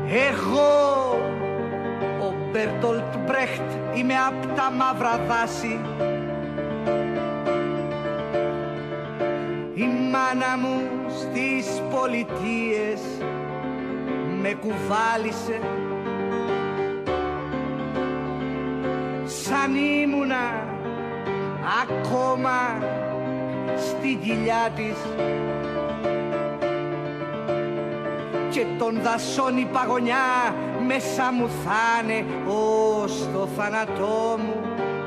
Εγώ, ο Μπέρτολτ Μπρέχτ, είμαι απ' τα μαύρα δάση. Η μάνα μου στις πολιτείες με κουβάλισε σαν ήμουνα ακόμα στη κοιλιά της και των δασών η παγωνιά μέσα μου θα'ναι ως το θάνατό μου.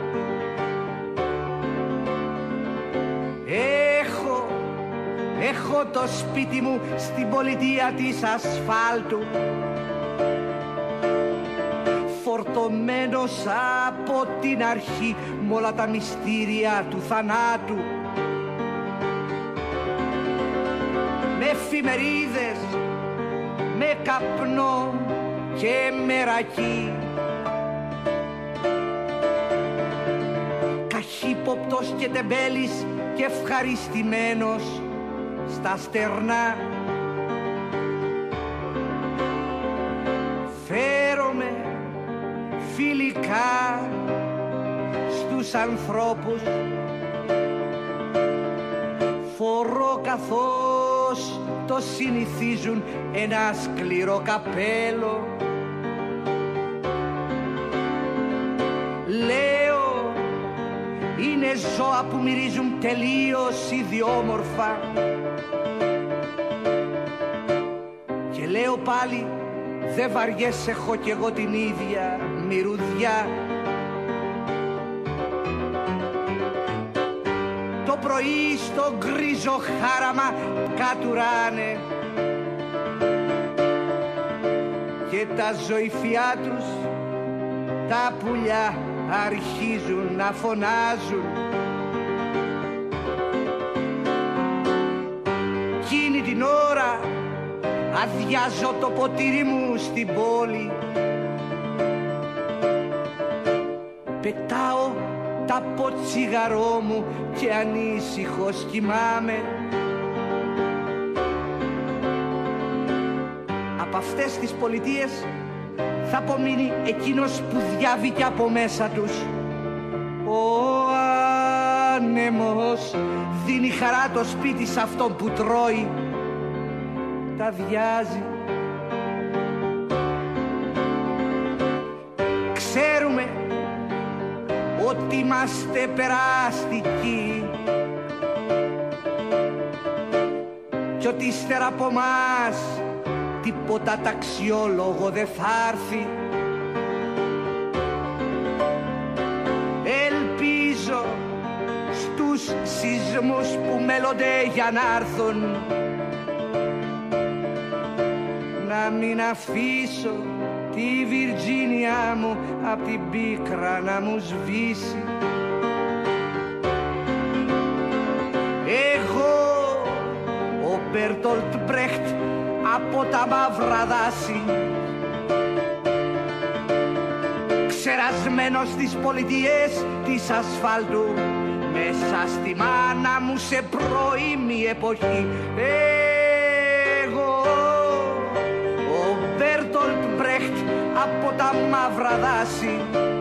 Έχω το σπίτι μου στην πολιτεία της ασφάλτου, φορτωμένος από την αρχή μ' όλα τα μυστήρια του θανάτου, με εφημερίδες, με καπνό και με ρακί, καχύποπτος και τεμπέλης και ευχαριστημένος στα στερνά. Φέρομαι φιλικά στους ανθρώπους, φορώ καθώς το συνηθίζουν ένα σκληρό καπέλο. Λέω είναι ζώα που μυρίζουν τελείως ιδιόμορφα. Και λέω πάλι δεν βαριέσαι, έχω κι εγώ την ίδια μυρουδιά. Το πρωί στο γκρίζο χάραμα κατουράνε και τα ζωηφιά τους τα πουλιά αρχίζουν να φωνάζουν. Εκείνη την ώρα αδειάζω το ποτήρι μου στην πόλη, πετάω τα ποτσιγαρό μου και ανήσυχος κοιμάμαι. Από αυτές τις πολιτείες θα απομείνει εκείνος που διάβηκε από μέσα τους. Ο άνεμος δίνει χαρά το σπίτι σε αυτόν που τρώει, τα διάζει. Ξέρουμε ότι είμαστε περαστικοί κι ότι ύστερα από μας τίποτα ταξιόλογο δεν θα έρθει. Ελπίζω στους σεισμούς που μέλλονται για να έρθουν να μην αφήσω τη Βιρτζίνια μου απ' την πίκρα να μου σβήσει. Εγώ, ο Μπέρτολτ Μπρέχτ, από τα μαύρα δάση, ξερασμένος στις πολιτείες της ασφάλτου, μέσα στη μάνα μου σε πρώιμη εποχή. Εγώ, ο Μπέρτολτ Μπρέχτ, από τα μαύρα δάση,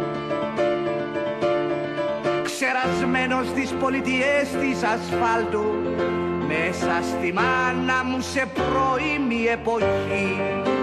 ξερασμένος στις πολιτείες της ασφάλτου, μέσα στη μάνα μου σε πρώιμη εποχή.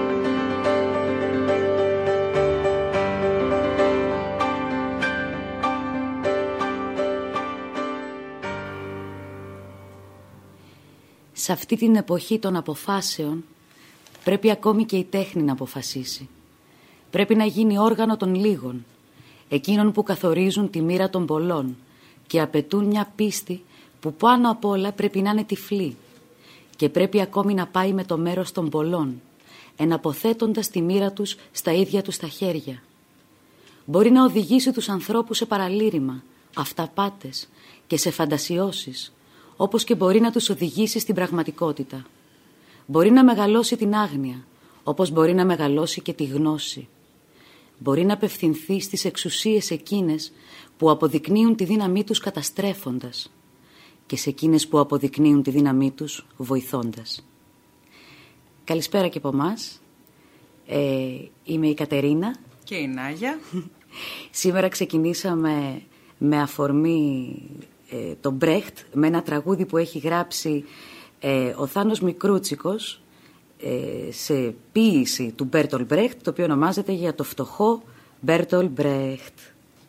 Σε αυτή την εποχή των αποφάσεων πρέπει ακόμη και η τέχνη να αποφασίσει. Πρέπει να γίνει όργανο των λίγων, εκείνων που καθορίζουν τη μοίρα των πολλών και απαιτούν μια πίστη που πάνω απ' όλα πρέπει να είναι τυφλή και πρέπει ακόμη να πάει με το μέρος των πολλών, εναποθέτοντας τη μοίρα τους στα ίδια τους τα χέρια. Μπορεί να οδηγήσει τους ανθρώπους σε παραλήρημα, αυταπάτες και σε φαντασιώσεις, όπως και μπορεί να τους οδηγήσει στην πραγματικότητα. Μπορεί να μεγαλώσει την άγνοια, όπως μπορεί να μεγαλώσει και τη γνώση. Μπορεί να απευθυνθεί στις εξουσίες εκείνες που αποδεικνύουν τη δύναμή τους καταστρέφοντας και σε εκείνες που αποδεικνύουν τη δύναμή τους βοηθώντας. Καλησπέρα και από εμάς. Είμαι η Κατερίνα. Και η Νάγια. Σήμερα ξεκινήσαμε με αφορμή τον Μπρέχτ, με ένα τραγούδι που έχει γράψει ο Θάνος Μικρούτσικος σε ποίηση του Μπέρτολ Μπρέχτ, το οποίο ονομάζεται για το φτωχό Μπέρτολ Μπρέχτ.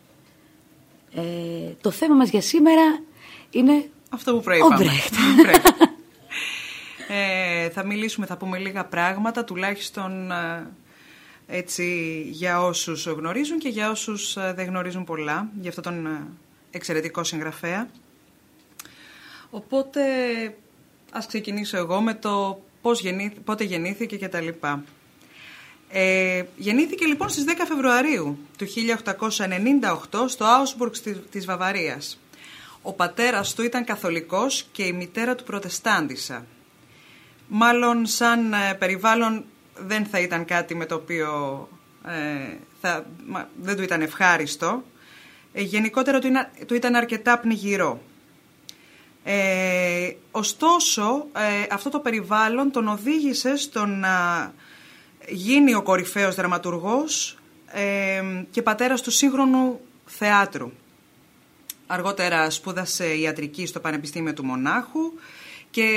Το θέμα μας για σήμερα είναι αυτό που προείπαμε. Ο Μπρέχτ. Θα πούμε λίγα πράγματα, τουλάχιστον έτσι για όσους γνωρίζουν και για όσους δεν γνωρίζουν πολλά, για αυτόν τον εξαιρετικό συγγραφέα. Οπότε ας ξεκινήσω εγώ με το πότε γεννήθηκε και τα λοιπά. Γεννήθηκε λοιπόν στις 10 Φεβρουαρίου του 1898 στο Άουσμπουργκ της Βαβαρίας. Ο πατέρας του ήταν καθολικός και η μητέρα του προτεστάντισσα. Μάλλον σαν περιβάλλον δεν θα ήταν κάτι με το οποίο δεν του ήταν ευχάριστο. Γενικότερα του ήταν αρκετά πνιγυρό. Ωστόσο, αυτό το περιβάλλον τον οδήγησε στο να γίνει ο κορυφαίος δραματουργός και πατέρας του σύγχρονου θεάτρου. Αργότερα σπούδασε ιατρική στο Πανεπιστήμιο του Μονάχου και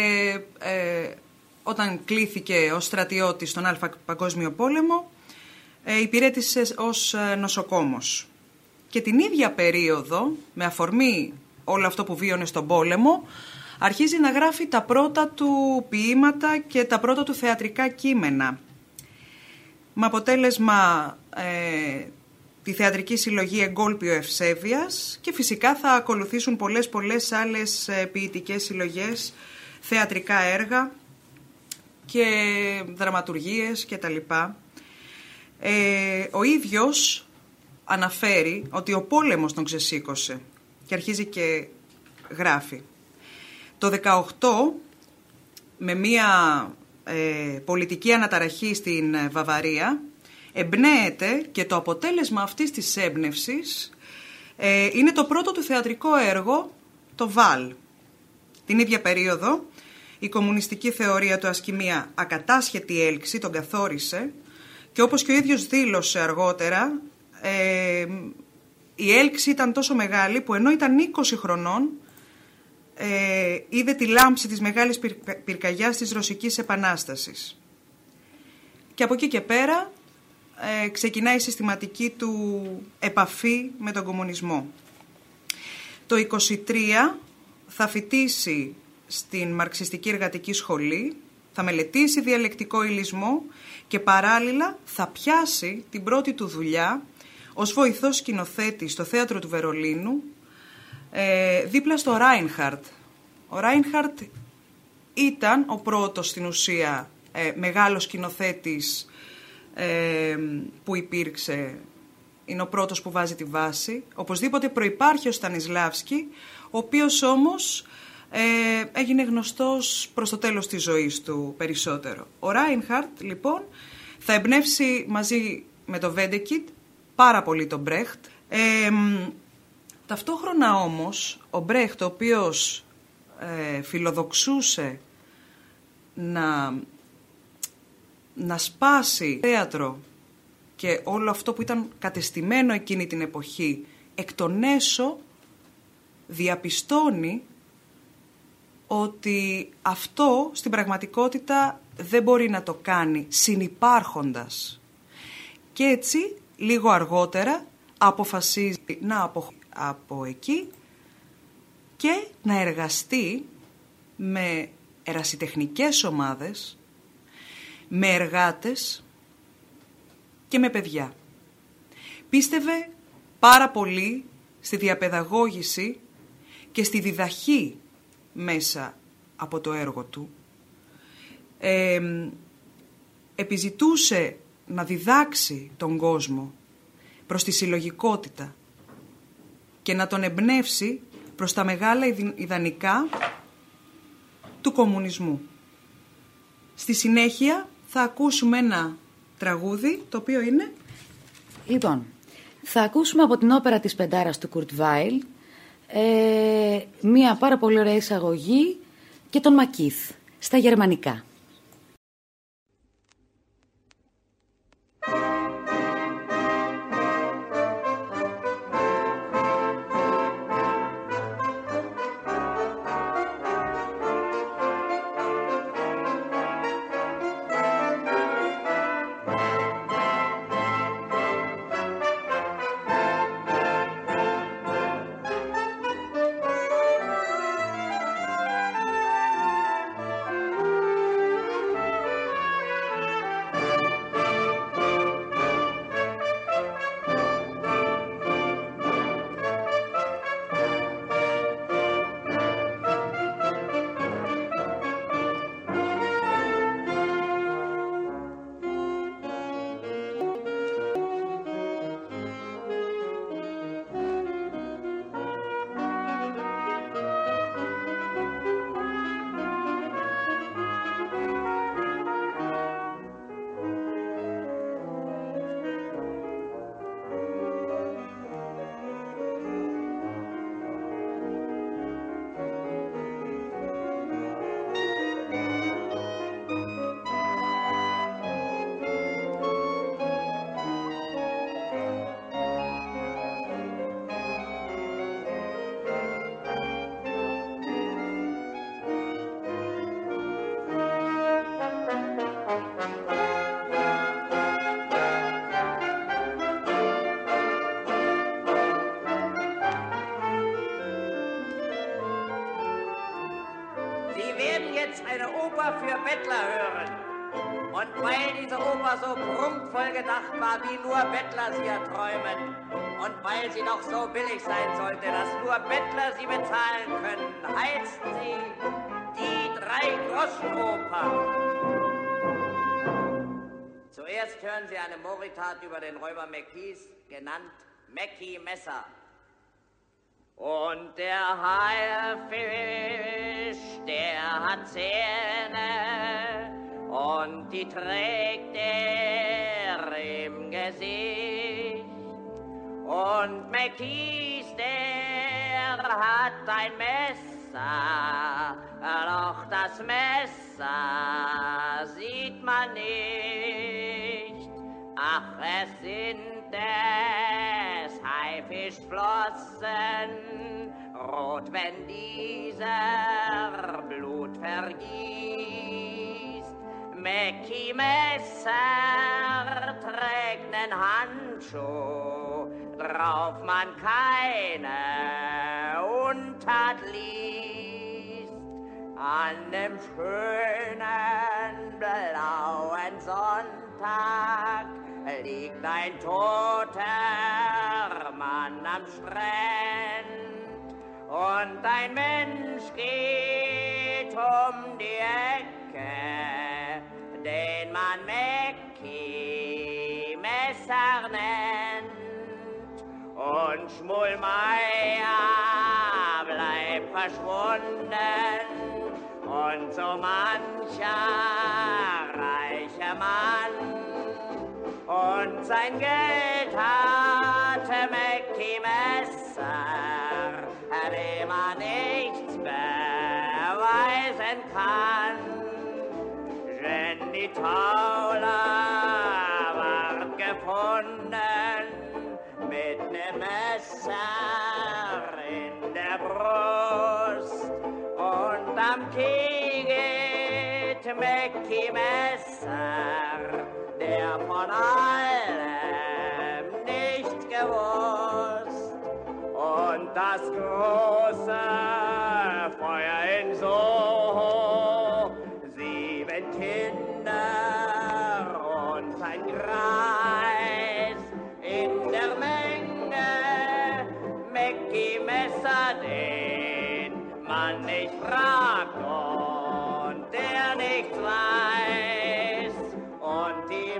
όταν κλήθηκε ως στρατιώτης στον Α Παγκόσμιο Πόλεμο υπηρέτησε ως νοσοκόμος. Και την ίδια περίοδο, με αφορμή όλο αυτό που βίωνε στον πόλεμο, αρχίζει να γράφει τα πρώτα του ποίηματα και τα πρώτα του θεατρικά κείμενα. Με αποτέλεσμα τη θεατρική συλλογή Εγκόλπιο Ευσέβειας και φυσικά θα ακολουθήσουν πολλές άλλες ποιητικές συλλογές, θεατρικά έργα και δραματουργίες και τα λοιπά. Ο ίδιος αναφέρει ότι ο πόλεμος τον ξεσήκωσε και αρχίζει και γράφει. Το 18, με μία πολιτική αναταραχή στην Βαβαρία, εμπνέεται και το αποτέλεσμα αυτής της έμπνευσης είναι το πρώτο του θεατρικό έργο, το Βάλ. Την ίδια περίοδο η κομμουνιστική θεωρία του ασκεί μία ακατάσχετη έλξη, τον καθόρισε και όπως και ο ίδιος δήλωσε αργότερα, η έλξη ήταν τόσο μεγάλη που ενώ ήταν 20 χρονών είδε τη λάμψη της μεγάλης πυρκαγιάς της Ρωσικής Επανάστασης. Και από εκεί και πέρα ξεκινάει η συστηματική του επαφή με τον κομμουνισμό. Το 23 θα φοιτήσει στην Μαρξιστική Εργατική Σχολή, θα μελετήσει διαλεκτικό υλισμό και παράλληλα θα πιάσει την πρώτη του δουλειά ως βοηθός σκηνοθέτη στο θέατρο του Βερολίνου, δίπλα στο Ράινχαρτ. Ο Ράινχαρτ ήταν ο πρώτος στην ουσία μεγάλος σκηνοθέτης που υπήρξε, είναι ο πρώτος που βάζει τη βάση. Οπωσδήποτε προϋπάρχει ο Στανισλάβσκι, ο οποίος όμως έγινε γνωστός προς το τέλος της ζωής του περισσότερο. Ο Ράινχαρτ λοιπόν θα εμπνεύσει μαζί με το Βέντεκιτ πάρα πολύ τον Μπρέχτ. Ταυτόχρονα όμως ο Μπρέχτ, ο οποίος φιλοδοξούσε να σπάσει θέατρο και όλο αυτό που ήταν κατεστημένο εκείνη την εποχή εκ των έσω, διαπιστώνει ότι αυτό στην πραγματικότητα δεν μπορεί να το κάνει συνυπάρχοντας. Και έτσι λίγο αργότερα αποφασίζει να αποχωρήσει από εκεί και να εργαστεί με ερασιτεχνικές ομάδες, με εργάτες και με παιδιά. Πίστευε πάρα πολύ στη διαπαιδαγώγηση και στη διδαχή μέσα από το έργο του. Επιζητούσε να διδάξει τον κόσμο προς τη συλλογικότητα και να τον εμπνεύσει προς τα μεγάλα ιδανικά του κομμουνισμού. Στη συνέχεια θα ακούσουμε ένα τραγούδι, το οποίο είναι... Λοιπόν, θα ακούσουμε από την όπερα της Πεντάρας του Κουρτ Βάιλ μία πάρα πολύ ωραία εισαγωγή και τον Μακίθ στα γερμανικά. werden jetzt eine Oper für Bettler hören. Und weil diese Oper so prunkvoll gedacht war, wie nur Bettler sie erträumen, und weil sie doch so billig sein sollte, dass nur Bettler sie bezahlen können, heißt sie die Drei-Groschen-Oper. Zuerst hören Sie eine Moritat über den Räuber Mäckis, genannt Mäcki Messer. Und der Haifisch, der hat Zähne, und die trägt er im Gesicht. Und Mäckis, der hat ein Messer, doch das Messer sieht man nicht. Ach, es sind des Haifischflossen, rot, wenn dieser Blut vergießt. Mäcki Messer trägt nen Handschuh, drauf man keine Untat liest. An dem schönen blauen Sonntag liegt ein toter Mann am Strand, und ein Mensch geht um die Ecke, den man Mäcki Messer nennt. Und Schmulmeier bleibt verschwunden, und so mancher reicher Mann. Und sein Geld hatte Mäcki Messer, dem man nichts beweisen kann. Denn die Tauler ward gefunden mit nem Messer in der Brust. Und am Knie geht Mäcki Messer, der von allem nicht gewusst. Und das große Feuer in Soho, 7 Kinder und ein Greis, in der Menge Mäcki Messer, den man nicht fragt und der nichts weiß. Und die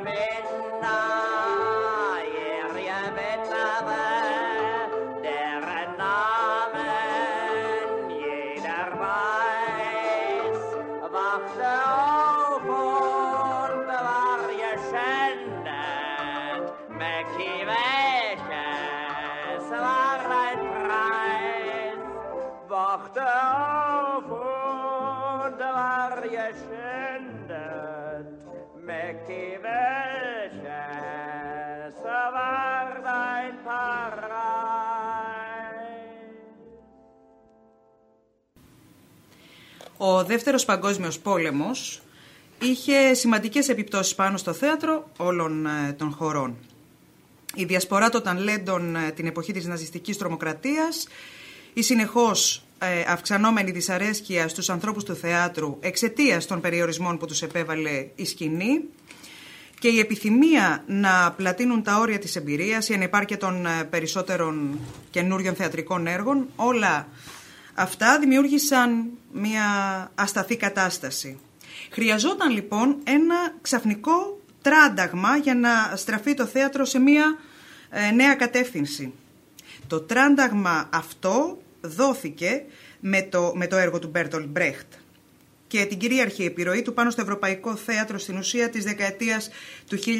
minderjährige Witwe, deren Namen jeder weiß, wachte auf und war geschändet. Mäcki, welches war ein Preis? Wachte auf und war geschändet. Mäcki, welches war dein Paradies? Ο Δεύτερος Παγκόσμιος Πόλεμος είχε σημαντικές επιπτώσεις πάνω στο θέατρο όλων των χωρών. Η διασπορά των ταλέντων την εποχή της ναζιστικής τρομοκρατίας, η συνεχώς αυξανόμενη δυσαρέσκεια στους ανθρώπους του θεάτρου εξαιτίας των περιορισμών που τους επέβαλε η σκηνή και η επιθυμία να πλατείνουν τα όρια της εμπειρίας, η ανεπάρκεια των περισσότερων καινούριων θεατρικών έργων, όλα αυτά δημιούργησαν μια ασταθή κατάσταση. Χρειαζόταν λοιπόν ένα ξαφνικό τράνταγμα για να στραφεί το θέατρο σε μια νέα κατεύθυνση. Το τράνταγμα αυτό δόθηκε με το έργο του Μπέρτολτ Μπρέχτ και την κυρίαρχη επιρροή του πάνω στο ευρωπαϊκό θέατρο στην ουσία της δεκαετίας του 1950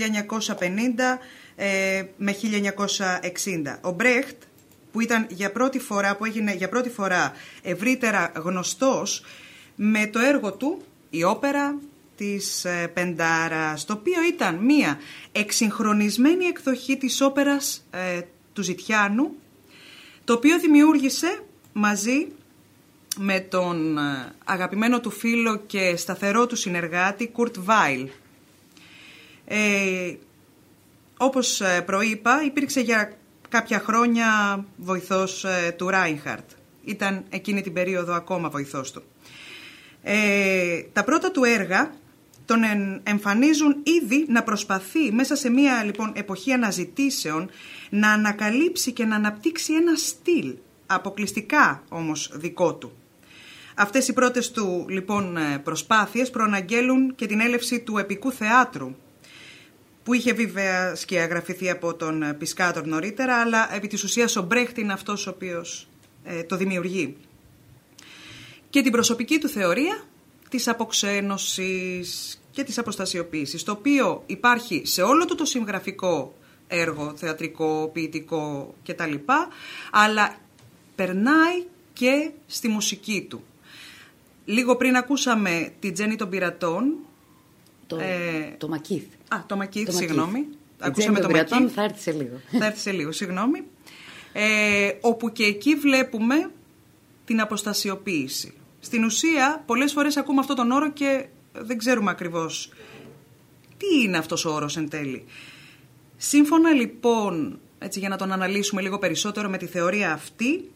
με 1960. Ο Μπρέχτ, που έγινε για πρώτη φορά ευρύτερα γνωστός με το έργο του, η όπερα της Πεντάρας, το οποίο ήταν μία εξυγχρονισμένη εκδοχή της όπερας του Ζητιάνου, το οποίο δημιούργησε μαζί με τον αγαπημένο του φίλο και σταθερό του συνεργάτη Κουρτ Βάιλ. Όπως προείπα, υπήρξε για κάποια χρόνια βοηθός του Ράινχαρτ. Ήταν εκείνη την περίοδο ακόμα βοηθός του. Τα πρώτα του έργα τον εμφανίζουν ήδη να προσπαθεί μέσα σε μια λοιπόν εποχή αναζητήσεων να ανακαλύψει και να αναπτύξει ένα στυλ, αποκλειστικά όμως δικό του. Αυτές οι πρώτες του λοιπόν προσπάθειες προαναγγέλουν και την έλευση του επικού θεάτρου, που είχε βέβαια σκιαγραφηθεί από τον Πισκάτορ νωρίτερα, αλλά επί της ουσίας ο Μπρέχτ είναι αυτός ο οποίος το δημιουργεί. Και την προσωπική του θεωρία της αποξένωσης και της αποστασιοποίησης, το οποίο υπάρχει σε όλο του το συγγραφικό έργο, θεατρικό, ποιητικό κτλ, αλλά περνάει και στη μουσική του. Λίγο πριν ακούσαμε τη Τζέννη των Πειρατών. Το Μακίθ. Το Μακίθ, συγγνώμη. Ακούσαμε το Μακίθ. Θα έρθει σε λίγο. Θα έρθει σε λίγο, συγγνώμη. Όπου και εκεί βλέπουμε την αποστασιοποίηση. Στην ουσία, πολλές φορές ακούμε αυτόν τον όρο και δεν ξέρουμε ακριβώς τι είναι αυτός ο όρος εν τέλει. Σύμφωνα λοιπόν, έτσι για να τον αναλύσουμε λίγο περισσότερο με τη θεωρία αυτή,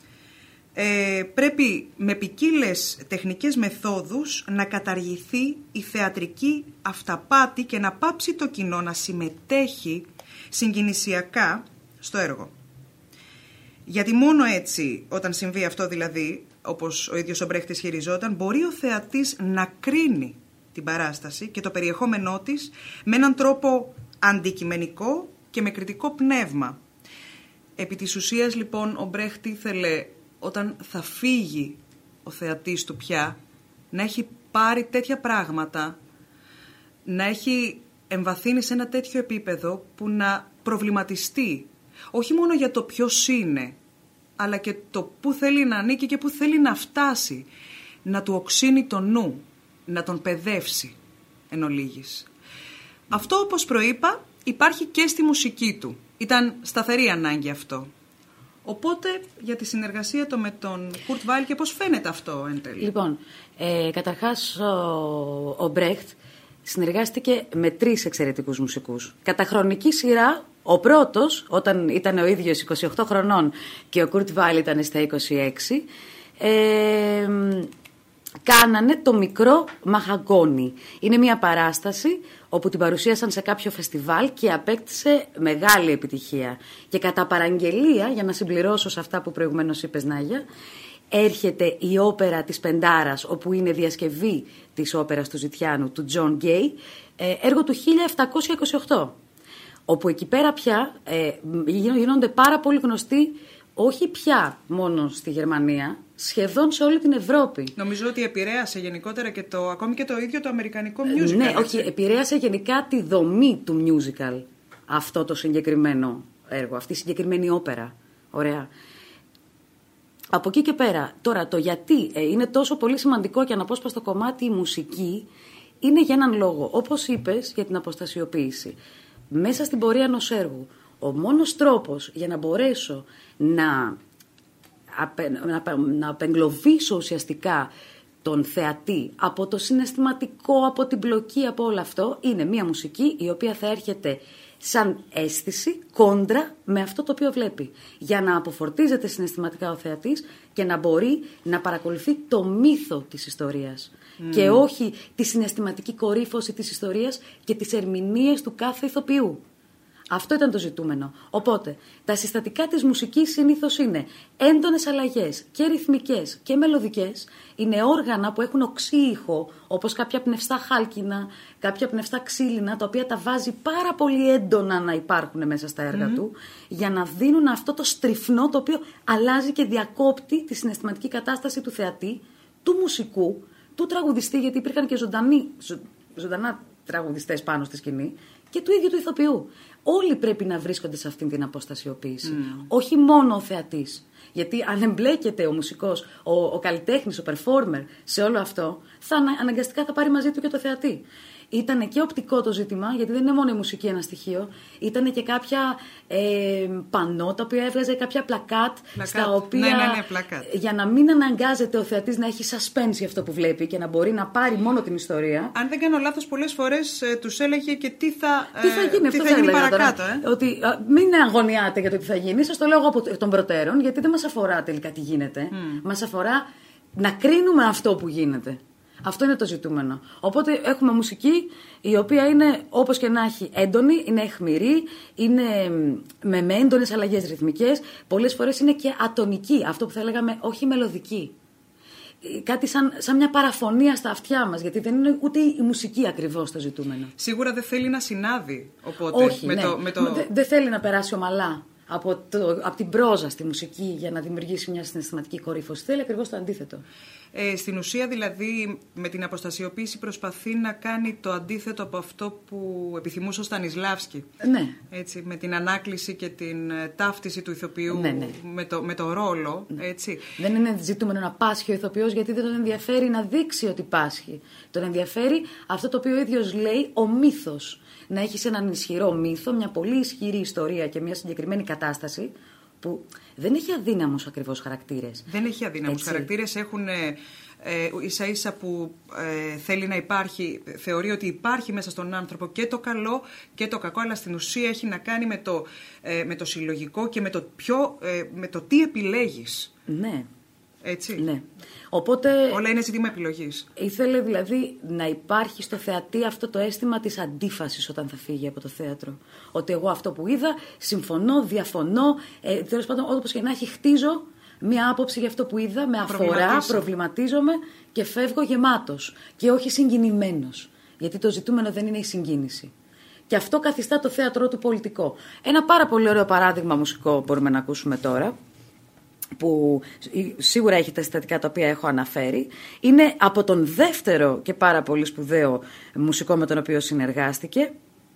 πρέπει με ποικίλες τεχνικές μεθόδους να καταργηθεί η θεατρική αυταπάτη και να πάψει το κοινό να συμμετέχει συγκινησιακά στο έργο. Γιατί μόνο έτσι, όταν συμβεί αυτό δηλαδή, όπως ο ίδιος ο Μπρέχτ ισχυριζόταν, μπορεί ο θεατής να κρίνει την παράσταση και το περιεχόμενό της με έναν τρόπο αντικειμενικό και με κριτικό πνεύμα. Επί της ουσίας λοιπόν ο Μπρέχτ ήθελε, όταν θα φύγει ο θεατής του πια, να έχει πάρει τέτοια πράγματα, να έχει εμβαθύνει σε ένα τέτοιο επίπεδο που να προβληματιστεί όχι μόνο για το ποιος είναι, αλλά και το πού θέλει να ανήκει και πού θέλει να φτάσει, να του οξύνει το νου, να τον παιδεύσει εν ολίγης. Αυτό, όπως προείπα, υπάρχει και στη μουσική του. Ήταν σταθερή ανάγκη αυτό. Οπότε, για τη συνεργασία του με τον Κουρτ Βάιλ και πώς φαίνεται αυτό εν τέλει. Λοιπόν, καταρχάς ο Μπρέχτ συνεργάστηκε με 3 εξαιρετικούς μουσικούς. Κατά χρονική σειρά, ο πρώτος, όταν ήταν ο ίδιος 28 χρονών και ο Κουρτ Βάιλ ήταν στα 26, κάνανε το μικρό Μαχαγκόνι. Είναι μια παράσταση όπου την παρουσίασαν σε κάποιο φεστιβάλ και απέκτησε μεγάλη επιτυχία. Και κατά παραγγελία, για να συμπληρώσω σε αυτά που προηγουμένως είπες, Νάγια, έρχεται η όπερα της Πεντάρας, όπου είναι διασκευή της όπερας του Ζητιάνου, του Τζον Γκέι, έργο του 1728. Όπου εκεί πέρα πια γίνονται πάρα πολύ γνωστοί, όχι πια μόνο στη Γερμανία, σχεδόν σε όλη την Ευρώπη. Νομίζω ότι επηρέασε γενικότερα και ακόμη και το ίδιο το αμερικανικό musical. Ναι, όχι, επηρέασε γενικά τη δομή του musical αυτό το συγκεκριμένο έργο, αυτή η συγκεκριμένη όπερα. Ωραία. Από εκεί και πέρα, τώρα το γιατί είναι τόσο πολύ σημαντικό και αναπόσπαστο κομμάτι η μουσική, είναι για έναν λόγο. Όπως είπες, για την αποστασιοποίηση. Μέσα στην πορεία ενός έργου, ο μόνος τρόπος για να μπορέσω να απεγκλωβίσω ουσιαστικά τον θεατή από το συναισθηματικό, από την πλοκή, από όλο αυτό, είναι μια μουσική η οποία θα έρχεται σαν αίσθηση κόντρα με αυτό το οποίο βλέπει, για να αποφορτίζεται συναισθηματικά ο θεατής και να μπορεί να παρακολουθεί το μύθο της ιστορίας και όχι τη συναισθηματική κορύφωση της ιστορίας και τις ερμηνείες του κάθε ηθοποιού. Αυτό ήταν το ζητούμενο. Οπότε, τα συστατικά της μουσικής συνήθως είναι έντονες αλλαγές και ρυθμικές και μελωδικές. Είναι όργανα που έχουν οξύ ήχο, όπως κάποια πνευστά χάλκινα, κάποια πνευστά ξύλινα, τα οποία τα βάζει πάρα πολύ έντονα να υπάρχουν μέσα στα έργα του, για να δίνουν αυτό το στριφνό το οποίο αλλάζει και διακόπτει τη συναισθηματική κατάσταση του θεατή, του μουσικού, του τραγουδιστή, γιατί υπήρχαν και ζωντανά τραγουδιστές πάνω στη σκηνή, και του ίδιου του ηθοποιού. Όλοι πρέπει να βρίσκονται σε αυτήν την αποστασιοποίηση. Όχι μόνο ο θεατής. Γιατί αν εμπλέκεται ο μουσικός, ο καλλιτέχνης, ο performer σε όλο αυτό, αναγκαστικά θα πάρει μαζί του και το θεατή. Ήταν και οπτικό το ζήτημα, γιατί δεν είναι μόνο η μουσική ένα στοιχείο. Ήταν και κάποια πανό, τα οποία έβγαζε κάποια πλακάτ. Στα οποία, ναι, πλακάτ. Για να μην αναγκάζεται ο θεατής να έχει suspense για αυτό που βλέπει και να μπορεί να πάρει μόνο την ιστορία. Αν δεν κάνω λάθος, πολλές φορές τους έλεγε και τι θα γίνει παρακάτω. Ότι μην αγωνιάτε για το τι θα γίνει. Σας το λέω εγώ από των προτέρων, γιατί δεν μας αφορά τελικά τι γίνεται. Μας αφορά να κρίνουμε αυτό που γίνεται. Αυτό είναι το ζητούμενο. Οπότε έχουμε μουσική η οποία είναι όπως και να έχει έντονη, είναι αιχμηρή, είναι με έντονες αλλαγές ρυθμικές, πολλές φορές είναι και ατονική, αυτό που θα λέγαμε όχι μελωδική. Κάτι σαν μια παραφωνία στα αυτιά μας, γιατί δεν είναι ούτε η μουσική ακριβώς το ζητούμενο. Σίγουρα δεν θέλει να συνάδει, οπότε. Όχι, δεν θέλει να περάσει ομαλά από την πρόζα στη μουσική για να δημιουργήσει μια συναισθηματική κορύφωση. Θέλει ακριβώς το αντίθετο. Στην ουσία, δηλαδή, με την αποστασιοποίηση προσπαθεί να κάνει το αντίθετο από αυτό που επιθυμούσε ο Στανισλάβσκι. Ναι. Έτσι, με την ανάκληση και την ταύτιση του ηθοποιού με το ρόλο. Έτσι. Δεν είναι ζητούμενο να πάσχει ο ηθοποιός, γιατί δεν τον ενδιαφέρει να δείξει ότι πάσχει. Τον ενδιαφέρει αυτό το οποίο ο ίδιος λέει, ο μύθος. Να έχεις έναν ισχυρό μύθο, μια πολύ ισχυρή ιστορία και μια συγκεκριμένη κατάσταση που δεν έχει αδύναμους ακριβώς χαρακτήρες. Δεν έχει αδύναμους χαρακτήρες, έχουν ίσα ίσα που θέλει να υπάρχει, θεωρεί ότι υπάρχει μέσα στον άνθρωπο και το καλό και το κακό, αλλά στην ουσία έχει να κάνει με το συλλογικό και με το τι επιλέγεις. Ναι. Έτσι. Ναι. Οπότε, όλα είναι ζήτημα επιλογής. Ήθελε δηλαδή να υπάρχει στο θεατή αυτό το αίσθημα της αντίφασης όταν θα φύγει από το θέατρο. Ότι εγώ αυτό που είδα, συμφωνώ, διαφωνώ, τέλος πάντων όπως και να έχει, χτίζω μία άποψη για αυτό που είδα, με αφορά, προβληματίζομαι και φεύγω γεμάτος και όχι συγκινημένος. Γιατί το ζητούμενο δεν είναι η συγκίνηση. Και αυτό καθιστά το θέατρό του πολιτικό. Ένα πάρα πολύ ωραίο παράδειγμα μουσικό μπορούμε να ακούσουμε τώρα, που σίγουρα έχει τα συστατικά τα οποία έχω αναφέρει, είναι από τον δεύτερο και πάρα πολύ σπουδαίο μουσικό με τον οποίο συνεργάστηκε,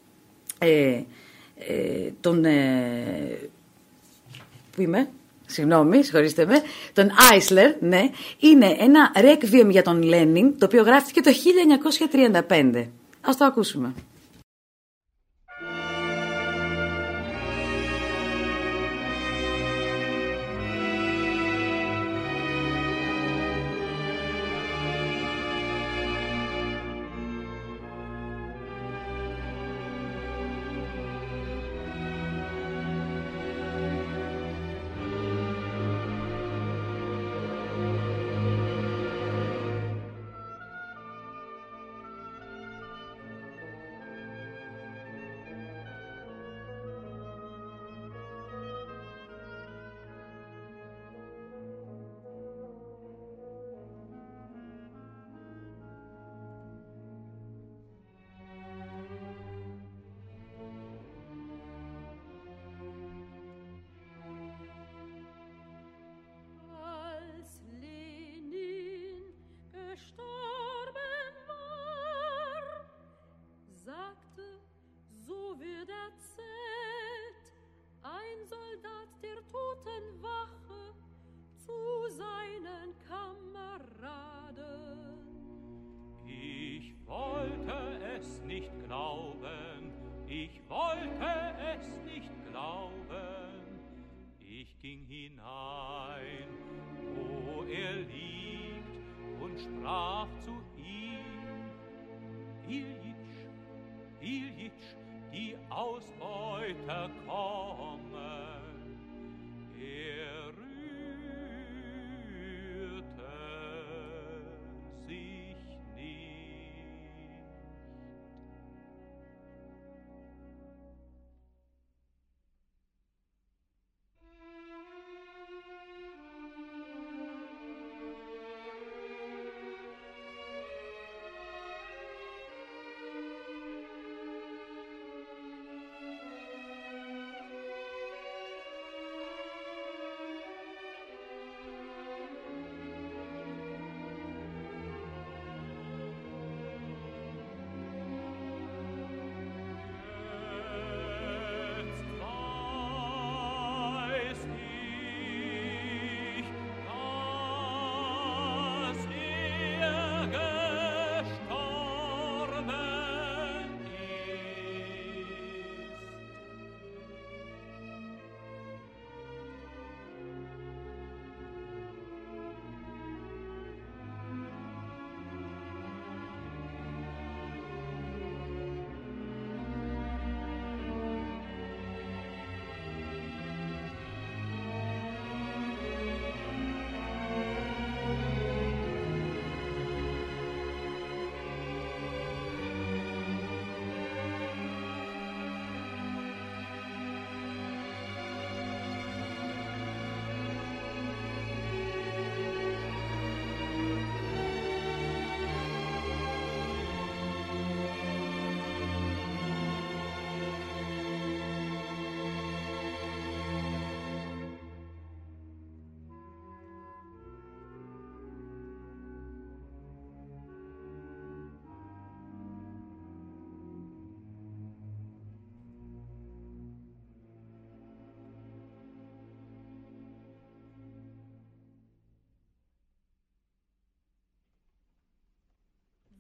συγχωρήστε με, τον Άισλερ, ναι, είναι ένα ρεκβίεμ για τον Λένιν, το οποίο γράφτηκε το 1935. Ας το ακούσουμε.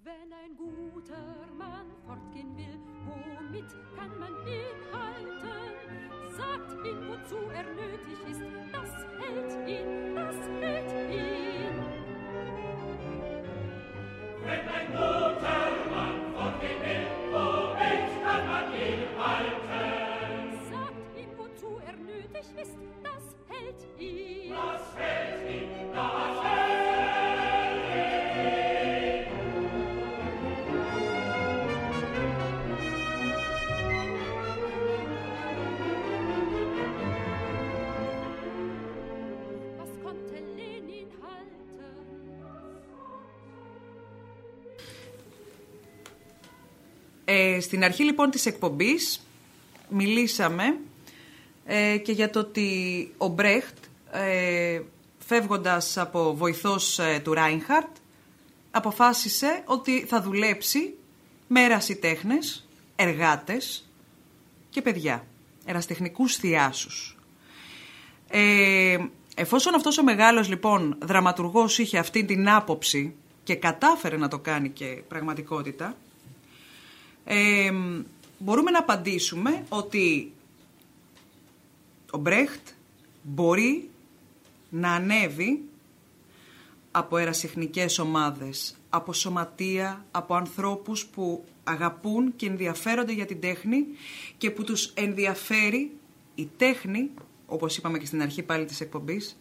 Wenn ein guter Mann fortgehen will, womit kann man ihn halten? Sagt ihm, wozu nötig ist, das hält ihn, das hält ihn. Wenn ein guter Mann fortgehen will, womit kann man ihn halten? Sagt ihm, wozu nötig ist, das hält ihn. Das hält ihn, das hält ihn. Στην αρχή λοιπόν της εκπομπής μιλήσαμε και για το ότι ο Μπρέχτ φεύγοντας από βοηθός του Ράινχαρτ αποφάσισε ότι θα δουλέψει με ερασιτέχνες, εργάτες και παιδιά, ερασιτεχνικούς θειάσους. Εφόσον αυτός ο μεγάλος λοιπόν δραματουργός είχε αυτή την άποψη και κατάφερε να το κάνει και πραγματικότητα, μπορούμε να απαντήσουμε ότι ο Μπρέχτ μπορεί να ανέβει από ερασιτεχνικές ομάδες, από σωματεία, από ανθρώπους που αγαπούν και ενδιαφέρονται για την τέχνη και που τους ενδιαφέρει η τέχνη, όπως είπαμε και στην αρχή πάλι της εκπομπής,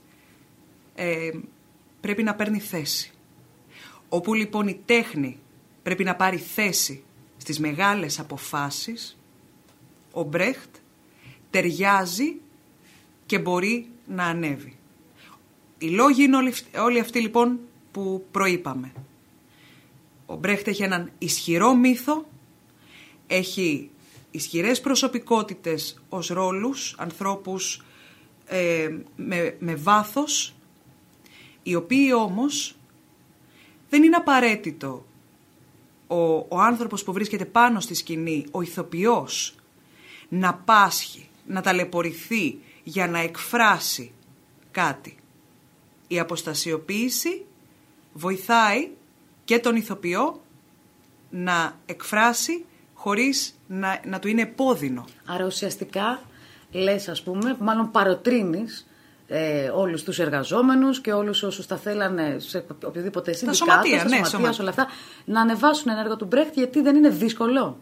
πρέπει να παίρνει θέση. Όπου λοιπόν η τέχνη πρέπει να πάρει θέση στις μεγάλες αποφάσεις, ο Μπρέχτ ταιριάζει και μπορεί να ανέβει. Οι λόγοι είναι όλοι αυτοί λοιπόν που προείπαμε. Ο Μπρέχτ έχει έναν ισχυρό μύθο, έχει ισχυρές προσωπικότητες ως ρόλους, ανθρώπους με βάθος, οι οποίοι όμως δεν είναι απαραίτητο ο άνθρωπος που βρίσκεται πάνω στη σκηνή, ο ηθοποιός, να πάσχει, να ταλαιπωρηθεί για να εκφράσει κάτι. Η αποστασιοποίηση βοηθάει και τον ηθοποιό να εκφράσει χωρίς να του είναι επώδυνο. Άρα ουσιαστικά λες, ας πούμε, μάλλον παροτρύνεις όλους τους εργαζόμενους και όλους όσους τα θέλανε σε οποιοδήποτε συνδικάτο, στα σωματεία, όλα αυτά, να ανεβάσουν ένα έργο του Μπρέχτ, γιατί δεν είναι δύσκολο.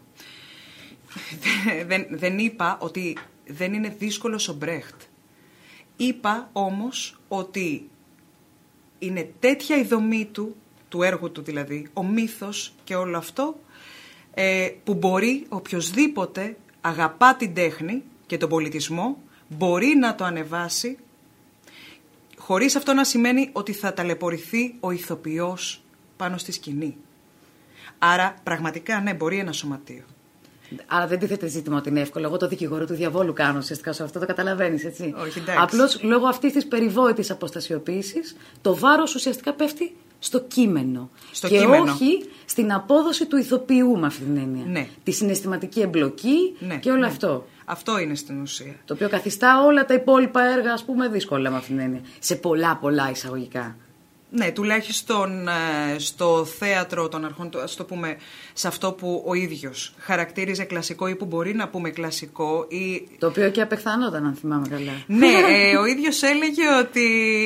Δεν είπα ότι δεν είναι δύσκολος ο Μπρέχτ. Είπα όμως ότι είναι τέτοια η δομή του έργου του δηλαδή, ο μύθος και όλο αυτό, που μπορεί οποιοσδήποτε αγαπά την τέχνη και τον πολιτισμό, μπορεί να το ανεβάσει, χωρίς αυτό να σημαίνει ότι θα ταλαιπωρηθεί ο ηθοποιός πάνω στη σκηνή. Άρα πραγματικά ναι, μπορεί ένα σωματείο. Άρα δεν τίθεται ζήτημα ότι είναι εύκολο. Εγώ το δικηγόρο του διαβόλου κάνω ουσιαστικά σε αυτό, το καταλαβαίνεις, έτσι. Όχι, εντάξει. Απλώς λόγω αυτής της περιβόητης αποστασιοποίησης, το βάρος ουσιαστικά πέφτει στο κείμενο. Όχι στην απόδοση του ηθοποιού με αυτή την έννοια. Ναι. Τη συναισθηματική εμπλοκή και όλο αυτό. Αυτό είναι στην ουσία. Το οποίο καθιστά όλα τα υπόλοιπα έργα, ας πούμε, δύσκολα με αυτή την έννοια. Σε πολλά εισαγωγικά. Ναι, τουλάχιστον στο θέατρο των αρχών, ας το πούμε, σε αυτό που ο ίδιος χαρακτήριζε κλασικό ή που μπορεί να πούμε κλασικό. Το οποίο και απεχθανόταν, αν θυμάμαι καλά. Ναι, ο ίδιος έλεγε ότι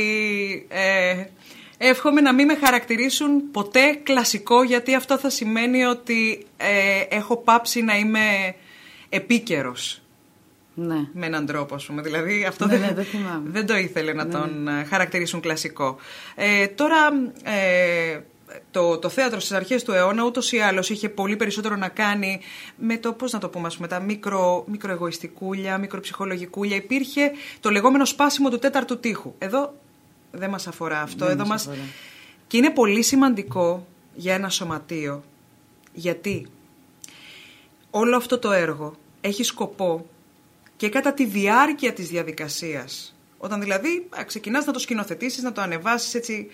εύχομαι να μην με χαρακτηρίσουν ποτέ κλασικό, γιατί αυτό θα σημαίνει ότι έχω πάψει να είμαι επίκαιρος. Ναι. Με έναν τρόπο, ας πούμε. Δηλαδή αυτό δεν το ήθελε να τον χαρακτηρίσουν κλασικό. Τώρα το θέατρο στις αρχές του αιώνα ούτως ή άλλως είχε πολύ περισσότερο να κάνει με το, πώς να το πούμε, με τα μικροεγωιστικούλια, μικροψυχολογικούλια. Υπήρχε το λεγόμενο σπάσιμο του τέταρτου τοίχου. Εδώ δεν μας αφορά αυτό. Εδώ μας... Και είναι πολύ σημαντικό για ένα σωματείο, γιατί όλο αυτό το έργο έχει σκοπό και κατά τη διάρκεια της διαδικασίας, όταν δηλαδή ξεκινάς να το σκηνοθετήσεις, να το ανεβάσεις έτσι,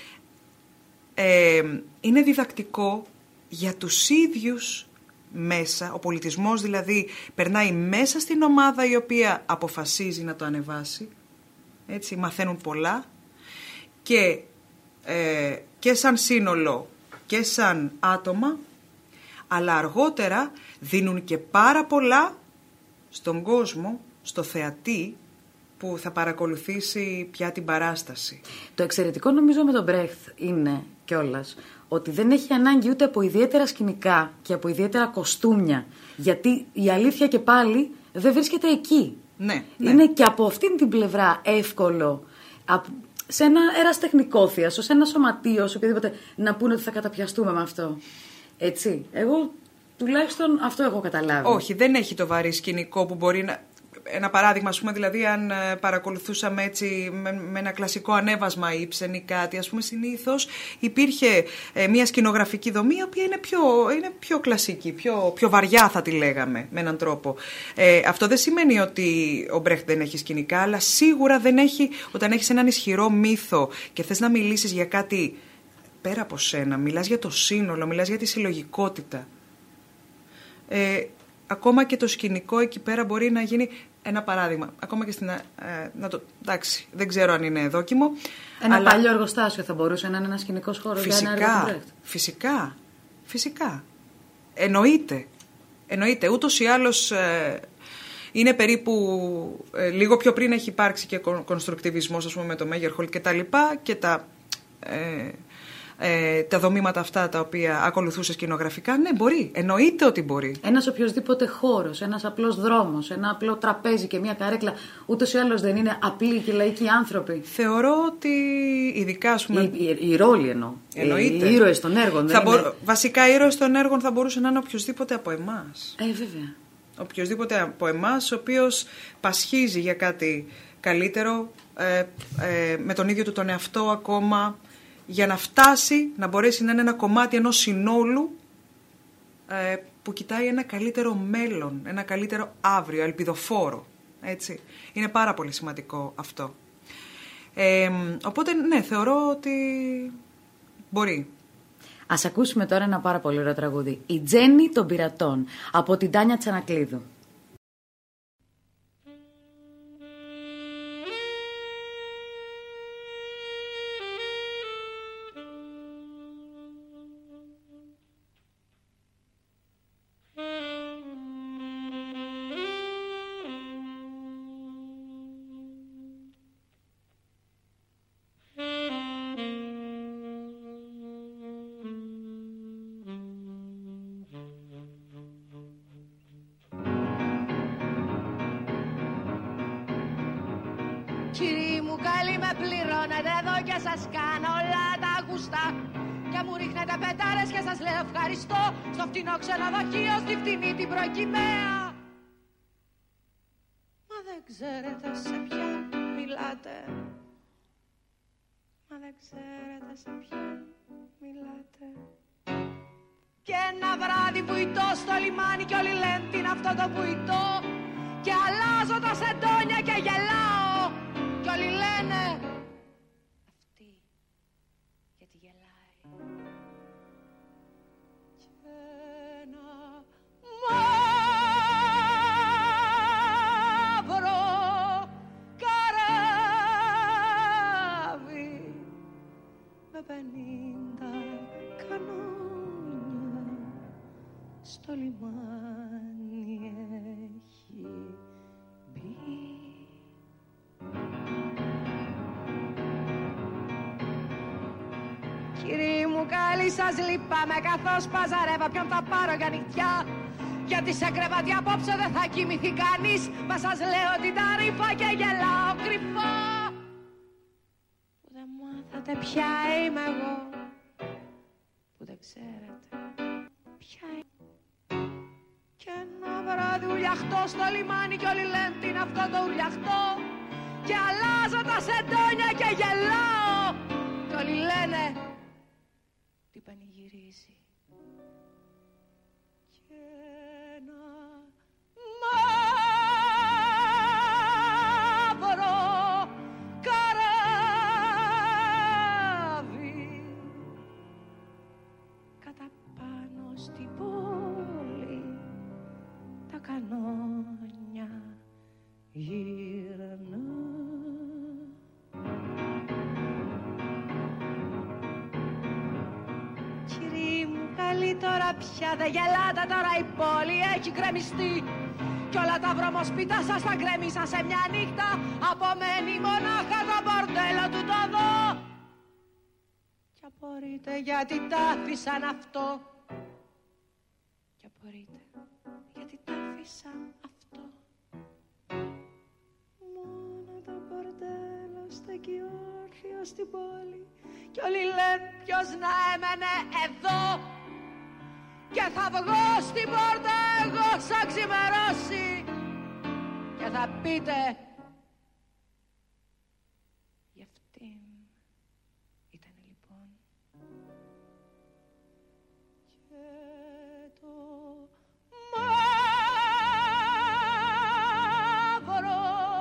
είναι διδακτικό για τους ίδιους μέσα. Ο πολιτισμός δηλαδή περνάει μέσα στην ομάδα η οποία αποφασίζει να το ανεβάσει, έτσι, μαθαίνουν πολλά και σαν σύνολο και σαν άτομα, αλλά αργότερα δίνουν και πάρα πολλά στον κόσμο, στο θεατή που θα παρακολουθήσει πια την παράσταση. Το εξαιρετικό νομίζω με τον Μπρέχτ είναι κιόλας ότι δεν έχει ανάγκη ούτε από ιδιαίτερα σκηνικά και από ιδιαίτερα κοστούμια, γιατί η αλήθεια και πάλι δεν βρίσκεται εκεί. Ναι. Είναι και από αυτήν την πλευρά εύκολο σε ένα ερασιτεχνικό θίασο, σε ένα σωματείο, σε οτιδήποτε, να πούνε ότι θα καταπιαστούμε με αυτό. Έτσι. Εγώ τουλάχιστον αυτό έχω καταλάβει. Όχι, δεν έχει το βαρύ σκηνικό που μπορεί να... Ένα παράδειγμα, ας πούμε, δηλαδή, αν παρακολουθούσαμε έτσι με ένα κλασικό ανέβασμα Ήψεν ή κάτι, ας πούμε, συνήθως υπήρχε μια σκηνογραφική δομή, η οποία είναι πιο κλασική, πιο βαριά θα τη λέγαμε, με έναν τρόπο. Αυτό δεν σημαίνει ότι ο Μπρέχτ δεν έχει σκηνικά, αλλά σίγουρα δεν έχει, όταν έχεις έναν ισχυρό μύθο και θες να μιλήσεις για κάτι πέρα από σένα, μιλάς για το σύνολο, μιλάς για τη συλλογικότητα. Ακόμα και το σκηνικό εκεί πέρα μπορεί να γίνει ένα παράδειγμα. Ακόμα και στην. Εντάξει, δεν ξέρω αν είναι δόκιμο. Ένα παλιό εργοστάσιο θα μπορούσε να είναι ένα σκηνικό χώρο για ένα έργο του Μπρέχτ. Φυσικά. Εννοείται. Ούτως ή άλλως είναι περίπου. Λίγο πιο πριν έχει υπάρξει και κονστρουκτιβισμός, ας πούμε, με το Μέγερχολτ και τα λοιπά και τα δομήματα αυτά τα οποία ακολουθούσε σκηνογραφικά. Ναι, μπορεί. Εννοείται ότι μπορεί. Ένας οποιοσδήποτε χώρος, ένας απλός δρόμος, ένα απλό τραπέζι και μια καρέκλα, ούτως ή άλλως δεν είναι απλοί και λαϊκοί άνθρωποι. Θεωρώ ότι ειδικά, ας πούμε. Οι ρόλοι εννοώ. Εννοείται. Οι ήρωες των έργων. Βασικά, οι ήρωες των έργων θα μπορούσε να είναι οποιοσδήποτε από εμάς. Βέβαια. Οποιοσδήποτε από εμάς, ο οποίος πασχίζει για κάτι καλύτερο, με τον ίδιο του τον εαυτό ακόμα, για να φτάσει, να μπορέσει να είναι ένα κομμάτι ενός συνόλου που κοιτάει ένα καλύτερο μέλλον, ένα καλύτερο αύριο, ελπιδοφόρο. Έτσι. Είναι πάρα πολύ σημαντικό αυτό. Οπότε, ναι, θεωρώ ότι μπορεί. Ας ακούσουμε τώρα ένα πάρα πολύ ωραίο τραγούδι. Η Τζέννη των Πειρατών, από την Τάνια Τσανακλείδου. Κύριοι μου καλοί με πληρώνετε εδώ και σας κάνω όλα τα γουστά. Και μου ρίχνετε πετάρες και σας λέω ευχαριστώ. Στο φτηνό ξενοδοχείο, στη φτηνή την προκυμαία. Μα δεν ξέρετε σε ποιον μιλάτε. Μα δεν ξέρετε σε ποιον μιλάτε. Και ένα βράδυ βουητώ στο λιμάνι κι όλοι λένε τι είναι αυτό το βουητό. Και αλλάζω τα σεντόνια και γελάω. Κι όλοι λένε αυτή γιατί γελάει. Και ένα μαύρο καράβι με 50 κανόνια στο λιμάνι έχει μπει. Κύριοι μου καλοί σας λυπάμαι καθώς παζαρεύα ποιον θα πάρω για νυχτιά. Γιατί σε κρεβάτι απόψε δεν θα κοιμηθεί κανείς. Μα σας λέω την ταρήφα και γελάω κρυφά. Που δεν μάθατε ποια είμαι εγώ. Που δεν ξέρετε ποια είμαι. Και ένα βράδυ ουλιαχτώ στο λιμάνι κι όλοι λένε τι είναι αυτό το ουλιαχτό. Και αλλάζω τα σεντόνια και γελάω. Κι όλοι λένε τι πανηγυρίζει. Και ένα μαύρο καράβι κατά πάνω στην πόλη τα κανόνια γυρνά. Κύριοι τώρα πια δεν γελάτε, τώρα η πόλη έχει γκρεμιστεί κι όλα τα βρωμοσπίτα σας τα γκρέμισαν σε μια νύχτα. Απομένει μονάχα το μπορτέλο του το δω. Κι απορείτε γιατί τ' άφησαν αυτό. Κι απορείτε γιατί τ' άφησαν αυτό. Μόνο το μπορτέλο στέκει όρθιο στην πόλη κι όλοι λένε ποιος να έμενε εδώ. Και θα βγω στην πόρτα εγώ σαν ξημερώσει και θα πείτε γι' αυτήν ήταν λοιπόν. Και το μαύρο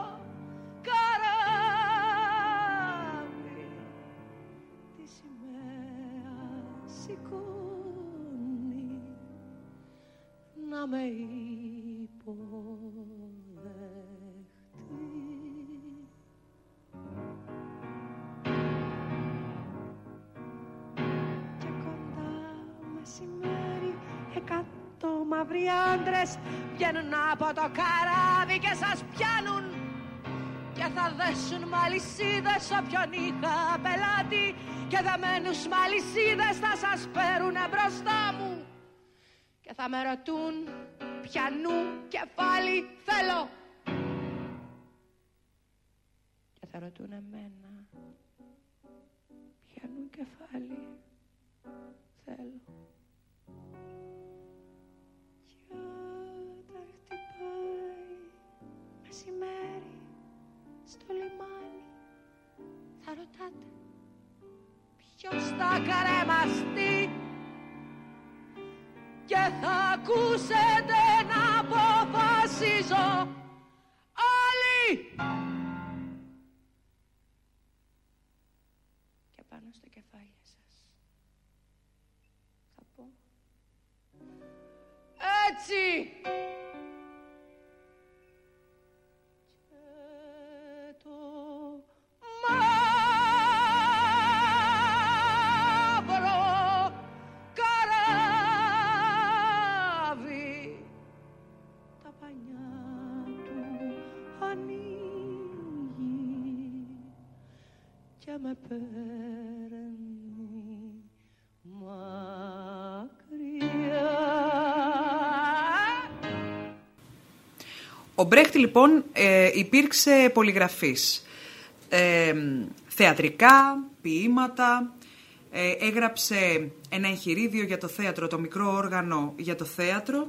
καράβι τη σημαία σηκώνει να με υποδεχτεί. Και κοντά μεσημέρι 100 μαύροι άντρες βγαίνουν από το καράβι και σας πιάνουν και θα δέσουν με αλυσίδες όποιον είχα πελάτη και δεμένους με αλυσίδες θα σας φέρουνε μπροστά μου και θα με ρωτούν ποιανού κεφάλι θέλω και θα ρωτούν εμένα ποιανού κεφάλι θέλω. Κι όταν χτυπάει μεσημέρι στο λιμάνι θα ρωτάτε ποιος θα καρέμαστεί και θα ακούσετε να αποφασίζω όλοι. Και πάνω στο κεφάλι σας θα πω έτσι. Και το μαύρο καράβι τα πανιά του ανοίγει και με παίρνει μακριά. Ο Μπρέχτ λοιπόν υπήρξε πολυγραφής. Θεατρικά, ποίηματα, έγραψε ένα εγχειρίδιο για το θέατρο, το μικρό όργανο για το θέατρο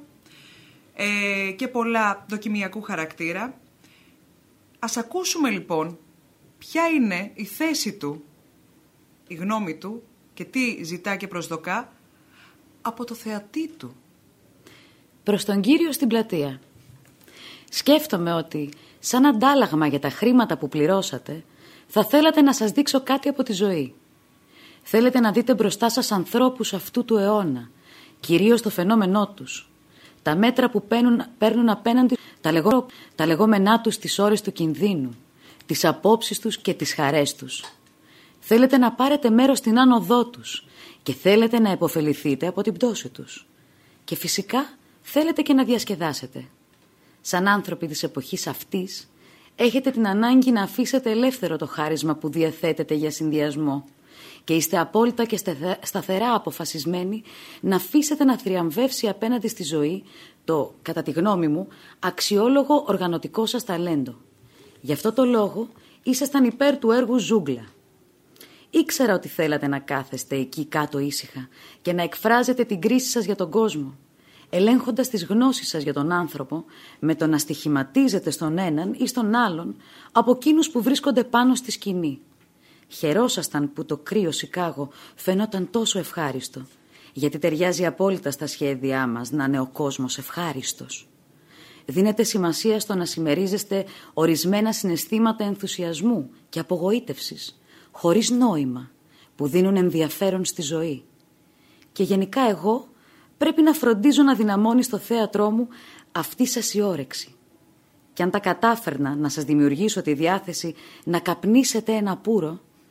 και πολλά δοκιμιακού χαρακτήρα. Ας ακούσουμε λοιπόν ποια είναι η θέση του, η γνώμη του και τι ζητά και προσδοκά από το θεατή του. Προς τον Κύριο στην πλατεία. Σκέφτομαι ότι σαν αντάλλαγμα για τα χρήματα που πληρώσατε θα θέλατε να σας δείξω κάτι από τη ζωή. Θέλετε να δείτε μπροστά σας ανθρώπους αυτού του αιώνα, κυρίως το φαινόμενό τους, τα μέτρα που παίρνουν απέναντι, τα λεγόμενά τους τις ώρες του κινδύνου, τις απόψεις τους και τις χαρές τους. Θέλετε να πάρετε μέρος στην άνοδό τους και θέλετε να επωφεληθείτε από την πτώση τους. Και φυσικά θέλετε και να διασκεδάσετε. Σαν άνθρωποι της εποχής αυτής, έχετε την ανάγκη να αφήσετε ελεύθερο το χάρισμα που διαθέτετε για συνδυασμό και είστε απόλυτα και σταθερά αποφασισμένοι να αφήσετε να θριαμβεύσει απέναντι στη ζωή το, κατά τη γνώμη μου, αξιόλογο οργανωτικό σας ταλέντο. Γι' αυτό το λόγο ήσασταν υπέρ του έργου Ζούγκλα. Ήξερα ότι θέλατε να κάθεστε εκεί κάτω ήσυχα και να εκφράζετε την κρίση σας για τον κόσμο, ελέγχοντας τις γνώσεις σας για τον άνθρωπο με το να στοιχηματίζετε στον έναν ή στον άλλον από εκείνους που βρίσκονται πάνω στη σκηνή. Χαιρόσασταν που το κρύο Σικάγο φαινόταν τόσο ευχάριστο, γιατί ταιριάζει απόλυτα στα σχέδιά μας να είναι ο κόσμος ευχάριστος. Δίνετε σημασία στο να συμμερίζεστε ορισμένα συναισθήματα ενθουσιασμού και απογοήτευσης, χωρίς νόημα, που δίνουν ενδιαφέρον στη ζωή. Και γενικά εγώ πρέπει να φροντίζω να δυναμώνει στο θέατρό μου αυτή σας η όρεξη. Και αν τα κατάφερνα να σας δημιουργήσω τη διάθεση να καπνίσετε ένα πουρο,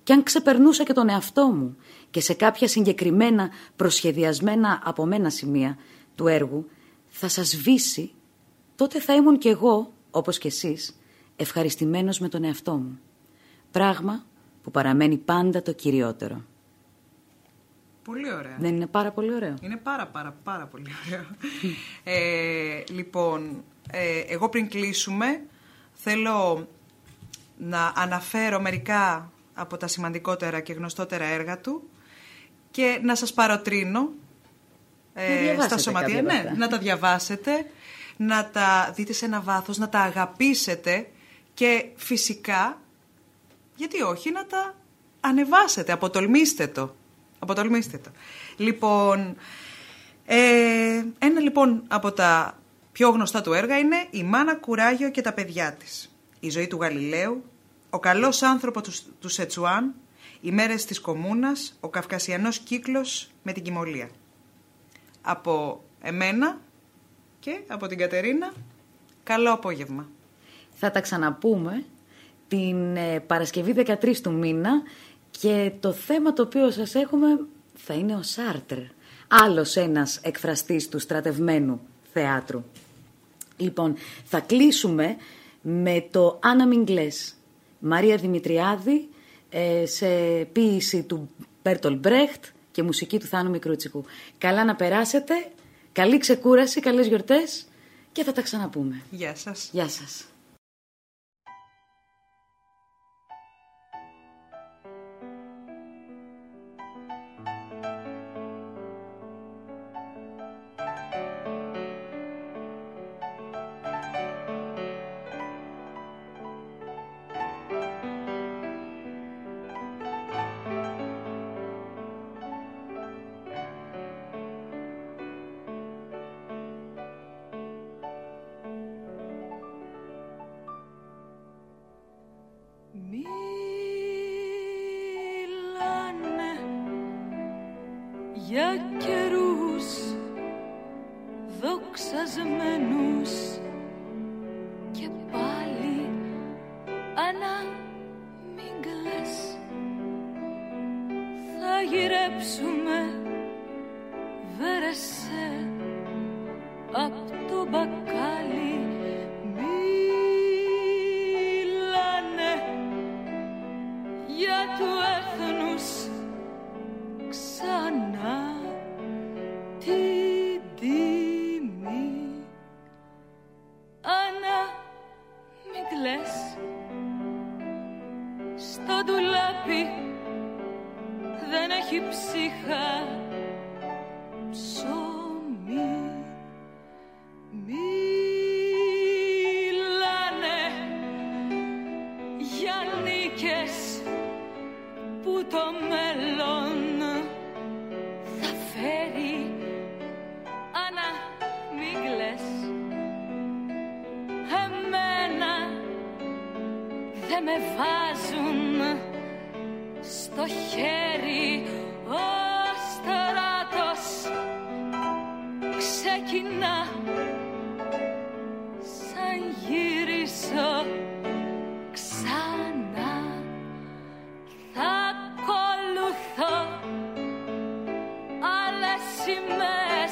κι αν ξεπερνούσα και τον εαυτό μου και σε κάποια συγκεκριμένα προσχεδιασμένα από μένα σημεία του έργου θα σας σβήσει, τότε θα ήμουν κι εγώ, όπως κι εσείς, ευχαριστημένος με τον εαυτό μου. Πράγμα που παραμένει πάντα το κυριότερο. Πολύ ωραία. Δεν είναι πάρα πολύ ωραίο? Είναι πάρα πολύ ωραίο. Λοιπόν, εγώ πριν κλείσουμε θέλω να αναφέρω μερικά από τα σημαντικότερα και γνωστότερα έργα του και να σας παροτρύνω στα σωματεία. Ναι, να τα διαβάσετε, να τα δείτε σε ένα βάθος, να τα αγαπήσετε και φυσικά, γιατί όχι, να τα ανεβάσετε, αποτολμήστε το. Λοιπόν, ένα λοιπόν από τα πιο γνωστά του έργα είναι «Η Μάνα Κουράγιο και τα παιδιά της», «Η ζωή του Γαλιλαίου», «Ο καλός άνθρωπος του Σετσουάν», «Οι μέρες της Κομούνας», «Ο Καυκασιανός κύκλος με την Κυμολία». Από εμένα και από την Κατερίνα, καλό απόγευμα. Θα τα ξαναπούμε την Παρασκευή 13 του μήνα και το θέμα το οποίο σας έχουμε θα είναι ο Σάρτρ, άλλος ένας εκφραστής του στρατευμένου θεάτρου. Λοιπόν, θα κλείσουμε με το Άννα Μιγκλές, Μαρία Δημητριάδη, σε ποίηση του Μπέρτολ Μπρέχτ και μουσική του Θάνου Μικρούτσικου. Καλά να περάσετε, καλή ξεκούραση, καλές γιορτές και θα τα ξαναπούμε. Γεια σας. Γεια σας. Μιλάνε για καιρούς δοξασμένους και πάλι αναμίγκλες θα γυρέψουμε βέρεσε απ' το μπακάλι. Για του έθνους ξανά την τιμή. Άννα, μην κλαις, στο ντουλάπι δεν έχει ψύχα ψωμί. Μιλάνε για νίκες που το μέλλον θα φέρει. Άννα, μην κλαις, εμένα δεν με βάζουν στο χέρι. Ο στράτος ξεκινά σαν γυρίσω ξανά. Θα ακολουθώ άλλες σημαίες,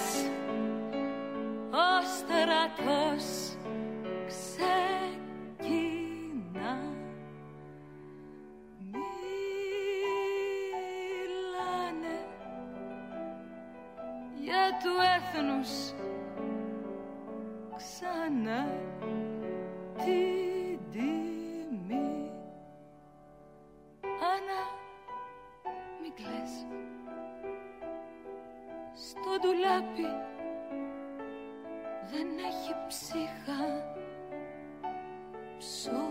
ο στρατός ξεκινά. Μιλάνε για του έθνους ξανά την τιμή. Άννα, μην κλαις, στο ντουλάπι δεν έχει ψύχα ψωμί.